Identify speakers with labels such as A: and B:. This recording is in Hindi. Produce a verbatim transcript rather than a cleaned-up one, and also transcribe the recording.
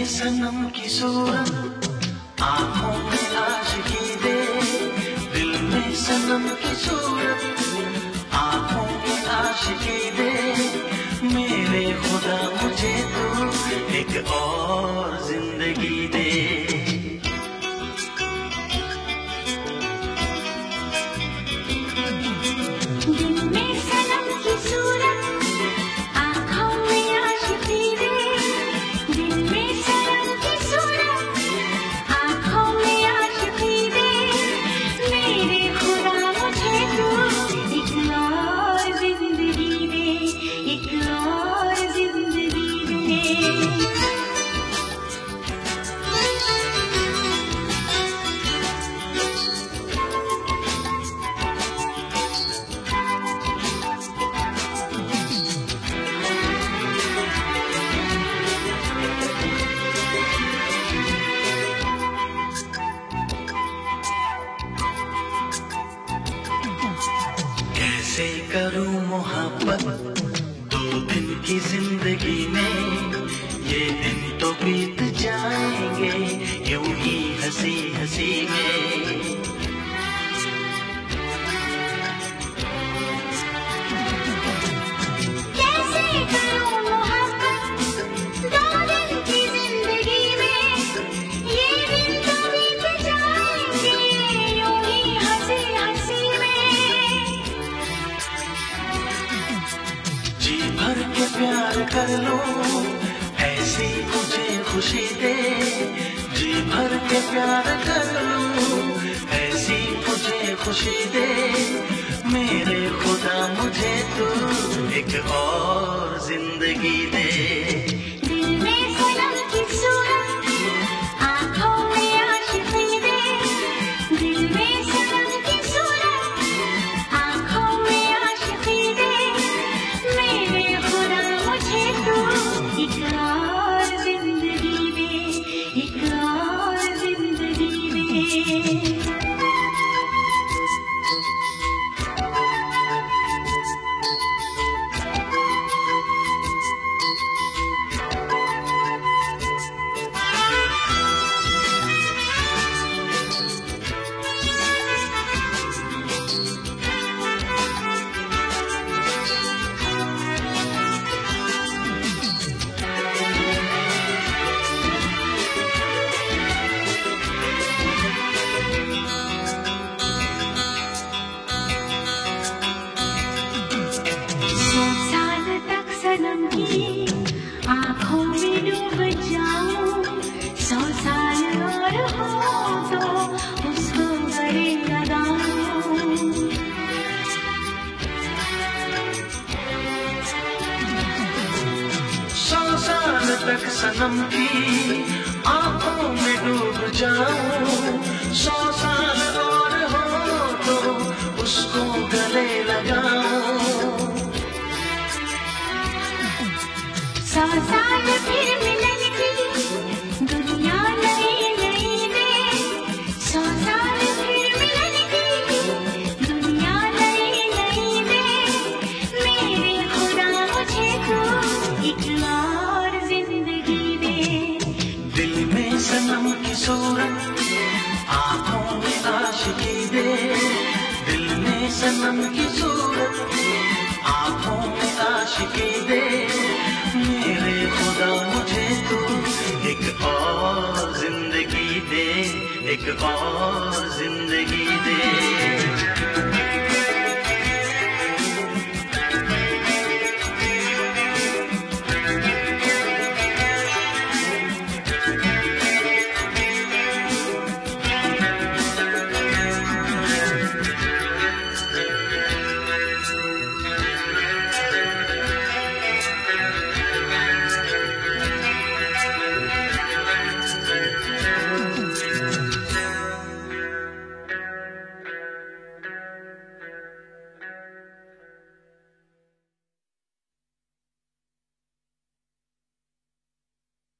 A: सनम की सूरत, आँखों में आशिकी दे। दिल में सनम की सूरत, आँखों में आशिकी दे। मेरे खुदा मुझे तू एक और जिंदगी दे।
B: दिल में सनम की सूरत, आँखों में आशिकी दे। दिल में सनम की सूरत, आँखों में आशिकी दे। मेरे खुदा मुझे तू एक और जिंदगी दे, एक और जिंदगी दे।
A: कैसे करूं मोहब्बत दो दिन की जिंदगी में। ये दिन तो बीत जाएंगे यूं ही हंसी हंसी में।
B: कैसे करूं मोहब्बत दो दिन की जिंदगी में। ये दिन तो बीत जाएंगे यूं ही हंसी हंसी में।
A: जी भर के प्यार कर लो, ऐसी मुझे खुशी दे। जी भर के प्यार कर लो, ऐसी मुझे खुशी दे। मेरे खुदा मुझे तू एक और जिंदगी दे।
B: दिल में सनम की सूरत, आँखों में आशिकी दे। दिल में सनम की सूरत, आँखों में आशिकी दे। मेरे खुदा मुझे तू एक और जिंदगी दे, एक और जिंदगी दे। सौ साल तक सनम की आँखों में डूब जाऊं। सौ साल और हो तो उसको गले लगाऊं।
A: सौ साल तक सनम की आंखों में डूब जाऊं। सौ साल और हो तो उसको गले लगाऊं।
B: सौ साल फिर मिलन की दुनिया नई नई दे। सौ साल फिर मिलन की दुनिया नई नई दे। मेरे खुदा मुझे तू एक और जिंदगी दे।
A: दिल में सनम की सूरत, आंखों में आशिकी दे। दिल में सनम की सूरत, आंखों में आशिकी दे। मेरे खुदा मुझे तू एक और जिंदगी दे, एक और जिंदगी दे।